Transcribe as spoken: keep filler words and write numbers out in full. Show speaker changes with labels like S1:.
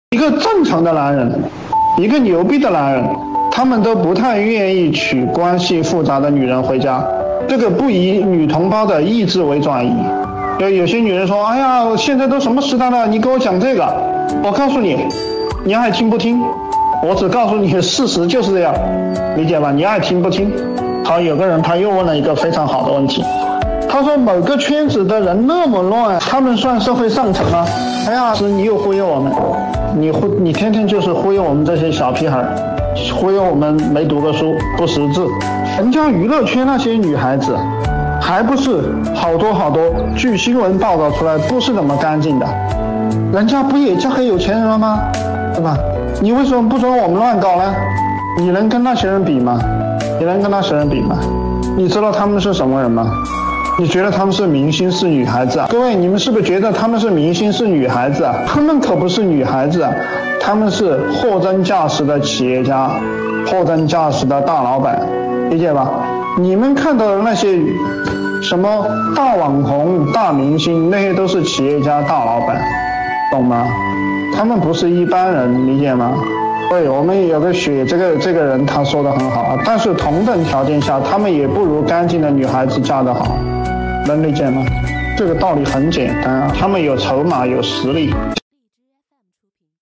S1: 一个正常的男人，一个牛逼的男人，他们都不太愿意娶关系复杂的女人回家，这个不以女同胞的意志为转移。有有些女人说，哎呀，现在都什么时代了，你给我讲这个，我告诉你，你爱听不听，我只告诉你事实就是这样，理解吧？你爱听不听。好，有个人他又问了一个非常好的问题，他说某个圈子的人那么乱，他们算社会上层吗？哎呀，是你又忽悠我们，你忽你天天就是忽悠我们这些小屁孩，忽悠我们没读过书不识字。人家娱乐圈那些女孩子还不是好多好多，据新闻报道出来不是那么干净的，人家不也嫁给有钱人了吗？对吧？你为什么不准我们乱搞呢？你能跟那些人比吗？你能跟那些人比吗？你知道他们是什么人吗？你觉得他们是明星是女孩子啊？各位，你们是不是觉得他们是明星是女孩子啊？他们可不是女孩子啊，他们是货真价实的企业家，货真价实的大老板，理解吧？你们看到的那些什么大网红大明星，那些都是企业家大老板，懂吗？他们不是一般人，理解吗？对，我们有个雪这个这个人他说的很好啊，但是同等条件下，他们也不如干净的女孩子嫁得好，能理解吗？这个道理很简单啊，他们有筹码有实力。